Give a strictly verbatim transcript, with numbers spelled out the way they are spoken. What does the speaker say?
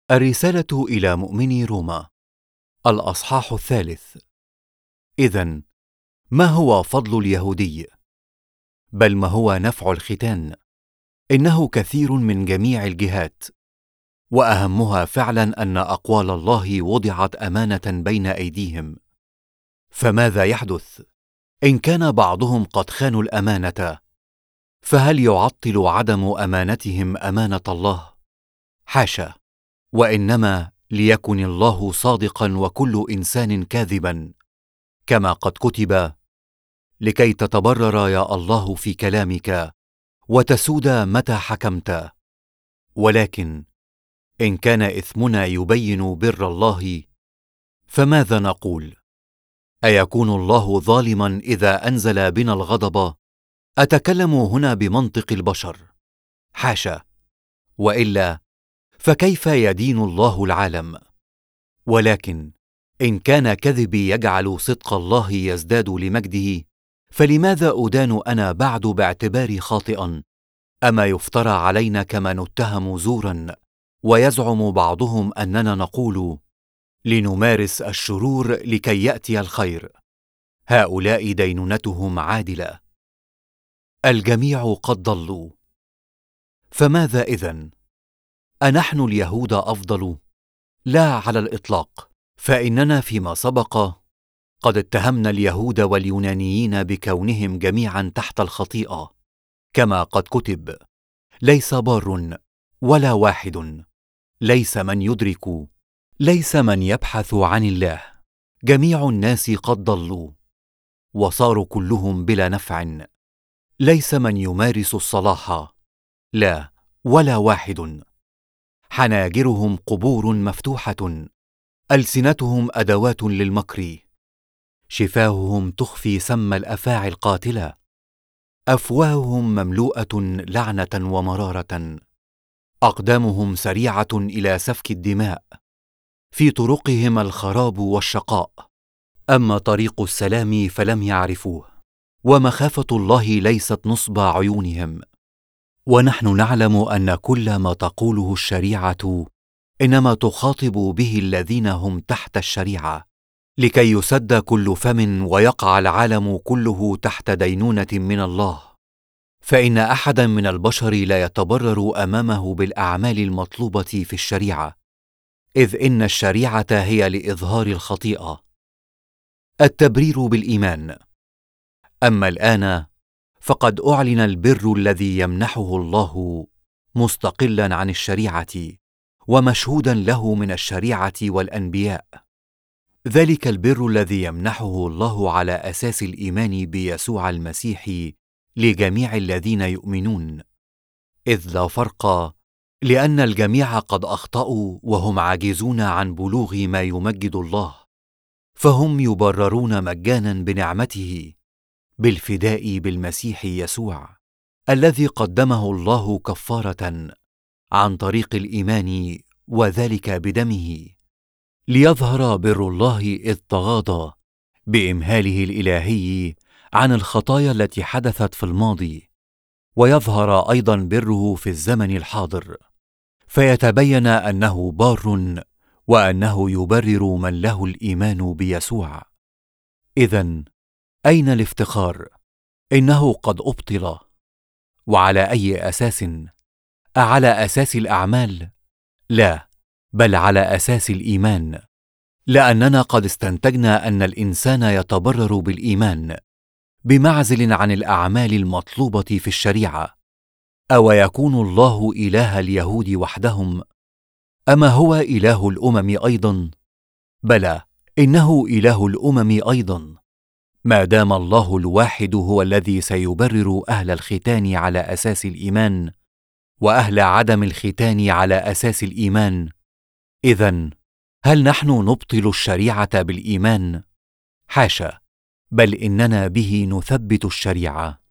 الرسالة إلى مؤمني روما، الأصحاح الثالث. إذن، ما هو فضل اليهودي؟ بل ما هو نفع الختان؟ إنه كثير من جميع الجهات، وأهمها فعلا أن أقوال الله وضعت أمانة بين أيديهم. فماذا يحدث إن كان بعضهم قد خانوا الأمانة؟ فهل يعطل عدم أمانتهم أمانة الله؟ حاشا، وإنما ليكن الله صادقا وكل إنسان كاذبا، كما قد كتب: لكي تتبرر يا الله في كلامك وتسود متى حكمت. ولكن إن كان إثمنا يبين بر الله، فماذا نقول؟ أيكون الله ظالما إذا أنزل بنا الغضب؟ أتكلم هنا بمنطق البشر، حاشا، وإلا فكيف يدين الله العالم؟ ولكن إن كان كذبي يجعل صدق الله يزداد لمجده، فلماذا أدان أنا بعد باعتباري خاطئا؟ أما يفترى علينا كما نتهم زورا، ويزعم بعضهم أننا نقول: لنمارس الشرور لكي يأتي الخير. هؤلاء دينونتهم عادلة. الجميع قد ضلوا. فماذا إذن؟ أنحن اليهود أفضل؟ لا على الإطلاق، فإننا فيما سبق قد اتهمنا اليهود واليونانيين بكونهم جميعا تحت الخطيئة، كما قد كتب: ليس بار ولا واحد، ليس من يدرك، ليس من يبحث عن الله، جميع الناس قد ضلوا وصاروا كلهم بلا نفع، ليس من يمارس الصلاح، لا ولا واحد. حناجرهم قبور مفتوحة، ألسنتهم أدوات للمكر، شفاههم تخفي سم الأفاعي القاتلة، أفواههم مملوءة لعنة ومرارة، أقدامهم سريعة إلى سفك الدماء، في طرقهم الخراب والشقاء. أما طريق السلام فلم يعرفوه، ومخافة الله ليست نصب عيونهم. ونحن نعلم أن كل ما تقوله الشريعة إنما تخاطب به الذين هم تحت الشريعة، لكي يسد كل فم ويقع العالم كله تحت دينونة من الله. فإن أحدا من البشر لا يتبرر أمامه بالأعمال المطلوبة في الشريعة، إذ إن الشريعة هي لإظهار الخطيئة. التبرير بالإيمان. أما الآن فقد أعلن البر الذي يمنحه الله مستقلا عن الشريعة، ومشهودا له من الشريعة والأنبياء. ذلك البر الذي يمنحه الله على أساس الإيمان بيسوع المسيح لجميع الذين يؤمنون، إذ لا فرق، لأن الجميع قد أخطأوا وهم عاجزون عن بلوغ ما يمجد الله، فهم يبررون مجانا بنعمته بالفداء بالمسيح يسوع، الذي قدمه الله كفارة عن طريق الإيمان، وذلك بدمه، ليظهر بر الله إذ تغاضى بإمهاله الإلهي عن الخطايا التي حدثت في الماضي، ويظهر أيضا بره في الزمن الحاضر، فيتبين أنه بار، وأنه يبرر من له الإيمان بيسوع. إذن أين الافتخار؟ إنه قد أبطل. وعلى أي أساس؟ أعلى أساس الأعمال؟ لا، بل على أساس الإيمان، لأننا قد استنتجنا أن الإنسان يتبرر بالإيمان بمعزل عن الأعمال المطلوبة في الشريعة. أو يكون الله إله اليهود وحدهم؟ أما هو إله الأمم أيضا؟ بلى، إنه إله الأمم أيضا، ما دام الله الواحد هو الذي سيبرر أهل الختان على أساس الإيمان، وأهل عدم الختان على أساس الإيمان. إذن هل نحن نبطل الشريعة بالإيمان؟ حاشا، بل إننا به نثبت الشريعة.